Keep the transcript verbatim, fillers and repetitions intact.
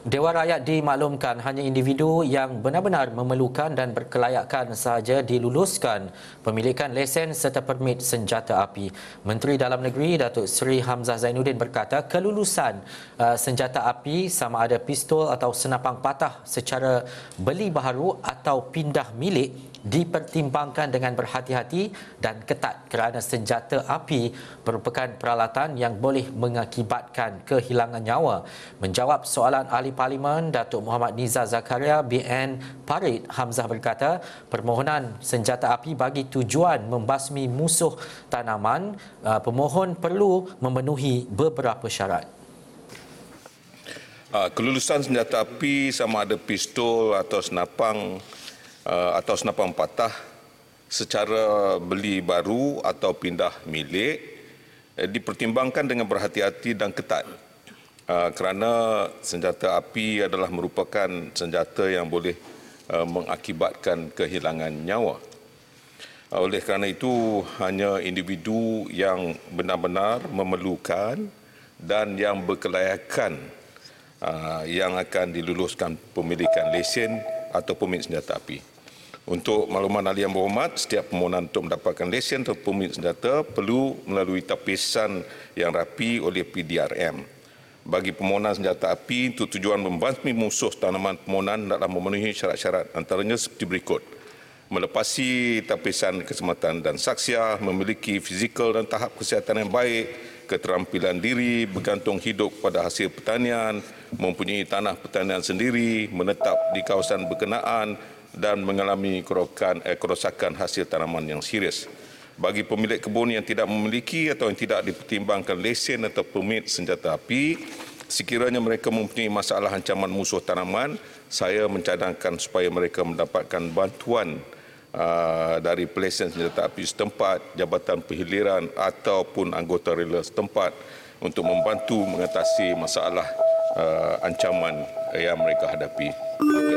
Dewan Rakyat dimaklumkan hanya individu yang benar-benar memerlukan dan berkelayakan sahaja diluluskan pemilikan lesen serta permit senjata api. Menteri Dalam Negeri Datuk Seri Hamzah Zainuddin berkata kelulusan uh, senjata api sama ada pistol atau senapang patah secara beli baharu atau pindah milik dipertimbangkan dengan berhati-hati dan ketat kerana senjata api merupakan peralatan yang boleh mengakibatkan kehilangan nyawa. Menjawab soalan Ahli Parlimen Datuk Muhammad Nizar Zakaria B N Parit, Hamzah berkata permohonan senjata api bagi tujuan membasmi musuh tanaman, pemohon perlu memenuhi beberapa syarat. Kelulusan senjata api sama ada pistol atau senapang Uh, atau senapang patah secara beli baru atau pindah milik eh, dipertimbangkan dengan berhati-hati dan ketat uh, kerana senjata api adalah merupakan senjata yang boleh uh, mengakibatkan kehilangan nyawa. Uh, oleh kerana itu hanya individu yang benar-benar memerlukan dan yang berkelayakan uh, yang akan diluluskan pemilikan lesen atau permit senjata api. Untuk makluman ahli yang berhormat, setiap permohonan untuk mendapatkan lesen atau permit senjata perlu melalui tapisan yang rapi oleh P D R M. Bagi permohonan senjata api untuk tujuan membasmi musuh tanaman, permohonan hendaklah memenuhi syarat-syarat antaranya seperti berikut: melepasi tapisan keselamatan dan saksiah, memiliki fizikal dan tahap kesihatan yang baik, keterampilan diri, bergantung hidup pada hasil pertanian, mempunyai tanah pertanian sendiri, menetap di kawasan berkenaan dan mengalami kerosakan, eh, kerosakan hasil tanaman yang serius. Bagi pemilik kebun yang tidak memiliki atau yang tidak dipertimbangkan lesen atau permit senjata api, sekiranya mereka mempunyai masalah ancaman musuh tanaman, saya mencadangkan supaya mereka mendapatkan bantuan uh, dari pelesen senjata api setempat, Jabatan Penghiliran ataupun anggota rela setempat untuk membantu mengatasi masalah uh, ancaman yang mereka hadapi.